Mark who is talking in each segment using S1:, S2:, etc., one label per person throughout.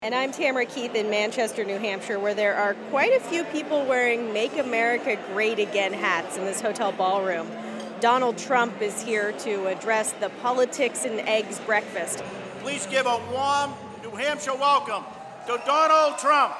S1: And I'm Tamara Keith in Manchester, New Hampshire, where there are quite a few people wearing Make America Great Again hats in this hotel ballroom. Donald Trump is here to address the Politics and Eggs breakfast.
S2: Please give a warm New Hampshire welcome to Donald Trump.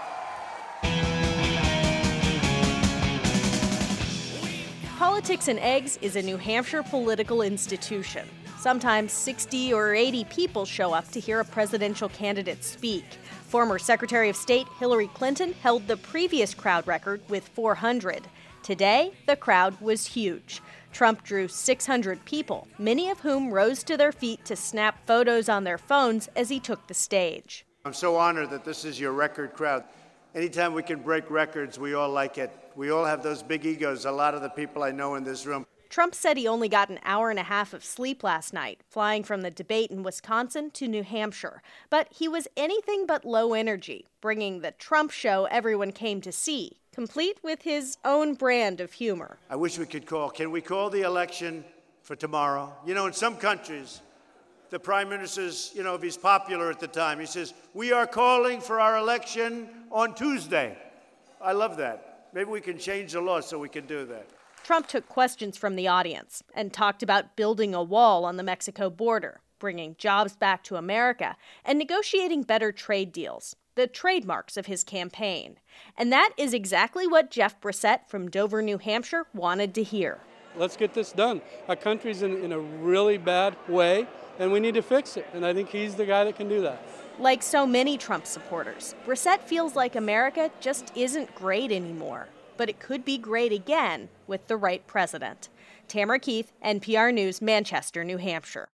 S1: Politics and Eggs is a New Hampshire political institution. Sometimes 60 or 80 people show up to hear a presidential candidate speak. Former Secretary of State Hillary Clinton held the previous crowd record with 400. Today, the crowd was huge. Trump drew 600 people, many of whom rose to their feet to snap photos on their phones as he took the stage.
S2: I'm so honored that this is your record crowd. Anytime we can break records, we all like it. We all have those big egos, a lot of the people I know in this room.
S1: Trump said he only got an hour and a half of sleep last night, flying from the debate in Wisconsin to New Hampshire. But he was anything but low energy, bringing the Trump show everyone came to see, complete with his own brand of humor.
S2: I wish we could call. Can we call the election for tomorrow? You know, in some countries, the prime minister's, if he's popular at the time, he says, we are calling for our election on Tuesday. I love that. Maybe we can change the law so we can do that.
S1: Trump took questions from the audience and talked about building a wall on the Mexico border, bringing jobs back to America, and negotiating better trade deals, the trademarks of his campaign. And that is exactly what Jeff Brissett from Dover, New Hampshire, wanted to hear.
S3: Let's get this done. Our country's in a really bad way, and we need to fix it. And I think he's the guy that can do that.
S1: Like so many Trump supporters, Brissett feels like America just isn't great anymore. But it could be great again with the right president. Tamara Keith, NPR News, Manchester, New Hampshire.